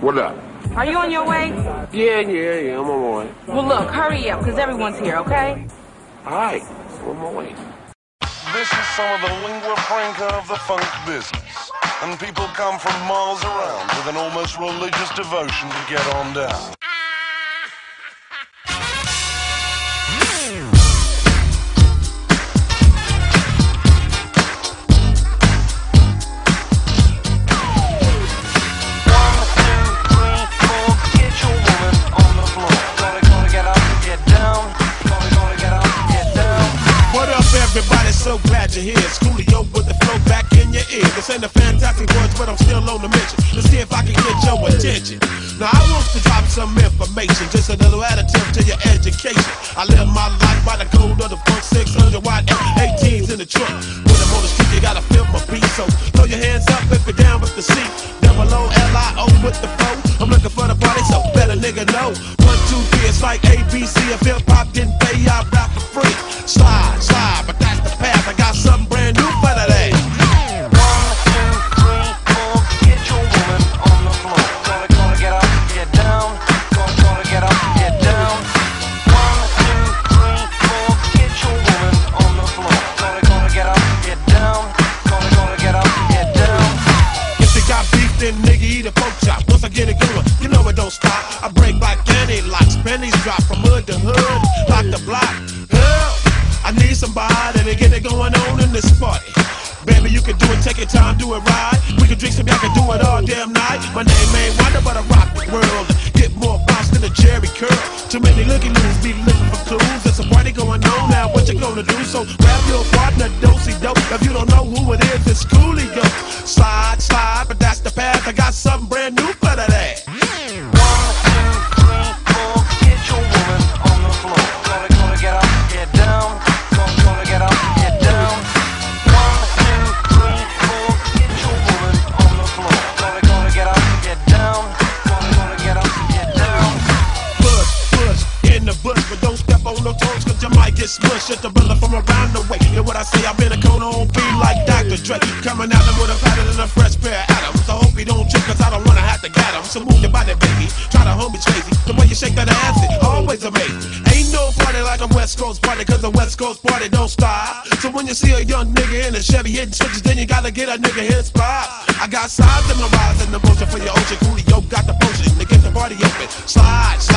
What up? Are you on your way? Yeah, I'm on my way. Well, look, hurry up, because everyone's here, okay? All right, I'm on my way. This is some of the lingua franca of the funk business, and people come from miles around with an almost religious devotion to get on down. Everybody's so glad you're here. Schoolio with the flow back in your ear. This ain't the fantastic words, but I'm still on the mission. Let's see if I can get your attention. Now I want to drop some information, just a little additive to your education. I live my life by the code of the funk 600 watt F18s in the trunk. When I'm on the street, you gotta feel my beat. So throw your hands up if you're down with the C. Double O-L-I-O with the flow. I'm looking for the party, so better nigga know. 1, 2, 3, it's like ABC. If hip hop didn't pay, I rap for free. Slide, slide, but that's the path. I got something brand new for today. 1, 2, 3, 4, get your woman on the floor. Gonna get up, get down. Gonna get up, get down. 1, 2, 3, 4, get your woman on the floor. Gonna get up, get down. Gonna get up, get down. If you got beef, then nigga eat a pork chop. Once I get it going, you know it don't stop. I break like candy locks, pennies drop from hood to hood, block to block. I need somebody to get it going on in this party. Baby, you can do it, take your time, do it right. We can drink some, I can do it all damn night. My name ain't Wonder, but I rock the world. Get more bounce than a Jerry curl. Too many looky-loos be looking for clues. There's a party going on now, what you gonna do? So grab your partner, do-si-dope. If you don't know who it is, it's Coolio. Slide, slide, but that's the path. I got something brand new for today. 1, 2, 3, 4, get your woman on the floor. Gonna get up, get down. Gonna get up, get down. 1, 2, 3, 4, get your woman on the floor. Gonna get up, get down. Gonna get up, get down. Push in the bush, but don't step on no toes, cause you might get smushed. It's the brother from around the way. And what I say, I've been a cone on beat like Dr. Dre. Coming at him with a pattern and a fresh pair of atoms. I hope he don't trip, cause I don't wanna have to get him. So move your body, baby. Try to hold me crazy. The way you shake that ass, it always amazing. Ain't no party like a West Coast party, cause the West Coast party don't stop. So when you see a young nigga in a Chevy hitting switches, then you gotta get a nigga his spot. I got sides in my rise and the motion for your ocean. Coolio got the potion to get the party open. Slide, slide.